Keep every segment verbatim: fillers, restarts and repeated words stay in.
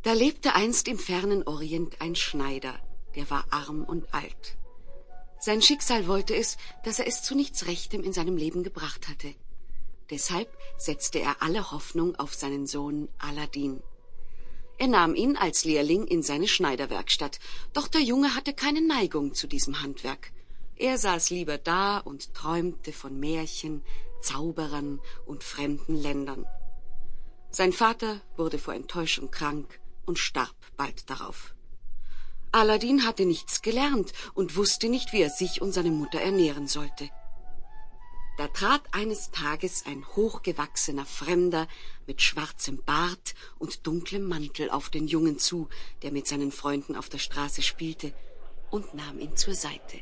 Da lebte einst im fernen Orient ein Schneider, der war arm und alt. Sein Schicksal wollte es, dass er es zu nichts Rechtem in seinem Leben gebracht hatte. Deshalb setzte er alle Hoffnung auf seinen Sohn Aladin. Er nahm ihn als Lehrling in seine Schneiderwerkstatt, doch der Junge hatte keine Neigung zu diesem Handwerk. Er saß lieber da und träumte von Märchen, Zauberern und fremden Ländern. Sein Vater wurde vor Enttäuschung krank und starb bald darauf. Aladin hatte nichts gelernt und wusste nicht, wie er sich und seine Mutter ernähren sollte. Da trat eines Tages ein hochgewachsener Fremder mit schwarzem Bart und dunklem Mantel auf den Jungen zu, der mit seinen Freunden auf der Straße spielte, und nahm ihn zur Seite.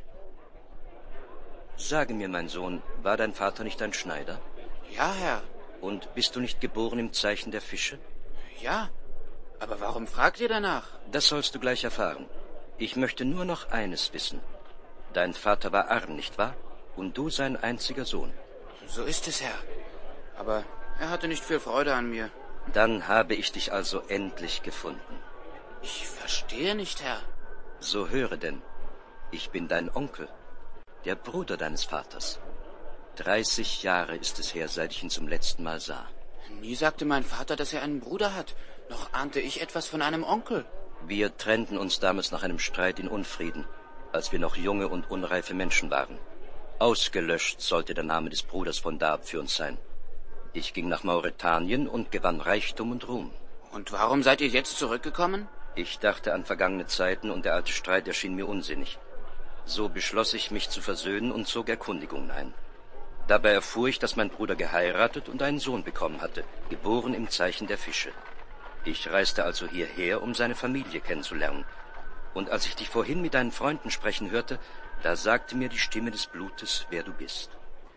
Sage mir, mein Sohn, war dein Vater nicht ein Schneider? Ja, Herr. Und bist du nicht geboren im Zeichen der Fische? Ja, aber warum fragt ihr danach? Das sollst du gleich erfahren. Ich möchte nur noch eines wissen. Dein Vater war arm, nicht wahr? Und du sein einziger Sohn. So ist es, Herr. Aber er hatte nicht viel Freude an mir. Dann habe ich dich also endlich gefunden. Ich verstehe nicht, Herr. So höre denn. Ich bin dein Onkel, der Bruder deines Vaters. Dreißig Jahre ist es her, seit ich ihn zum letzten Mal sah. Nie sagte mein Vater, dass er einen Bruder hat. Noch ahnte ich etwas von einem Onkel. Wir trennten uns damals nach einem Streit in Unfrieden, als wir noch junge und unreife Menschen waren. Ausgelöscht sollte der Name des Bruders von da ab für uns sein. Ich ging nach Mauretanien und gewann Reichtum und Ruhm. Und warum seid ihr jetzt zurückgekommen? Ich dachte an vergangene Zeiten und der alte Streit erschien mir unsinnig. So beschloss ich, mich zu versöhnen und zog Erkundigungen ein. Dabei erfuhr ich, dass mein Bruder geheiratet und einen Sohn bekommen hatte, geboren im Zeichen der Fische. Ich reiste also hierher, um seine Familie kennenzulernen. Und als ich dich vorhin mit deinen Freunden sprechen hörte, da sagte mir die Stimme des Blutes, wer du bist.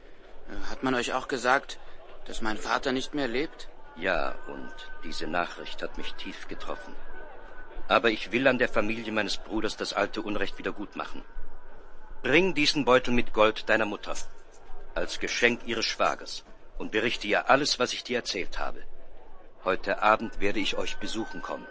Hat man euch auch gesagt, dass mein Vater nicht mehr lebt? Ja, und diese Nachricht hat mich tief getroffen. Aber ich will an der Familie meines Bruders das alte Unrecht wieder gut machen. Bring diesen Beutel mit Gold deiner Mutter, als Geschenk ihres Schwagers, und berichte ihr alles, was ich dir erzählt habe. Heute Abend werde ich euch besuchen kommen.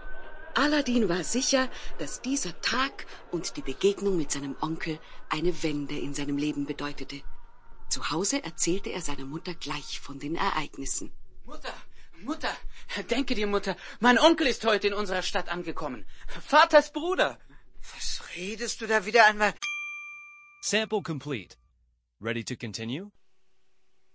Aladin war sicher, dass dieser Tag und die Begegnung mit seinem Onkel eine Wende in seinem Leben bedeutete. Zu Hause erzählte er seiner Mutter gleich von den Ereignissen. Mutter, Mutter, denke dir, Mutter, mein Onkel ist heute in unserer Stadt angekommen. Vaters Bruder. Was redest du da wieder einmal? Sample complete. Ready to continue?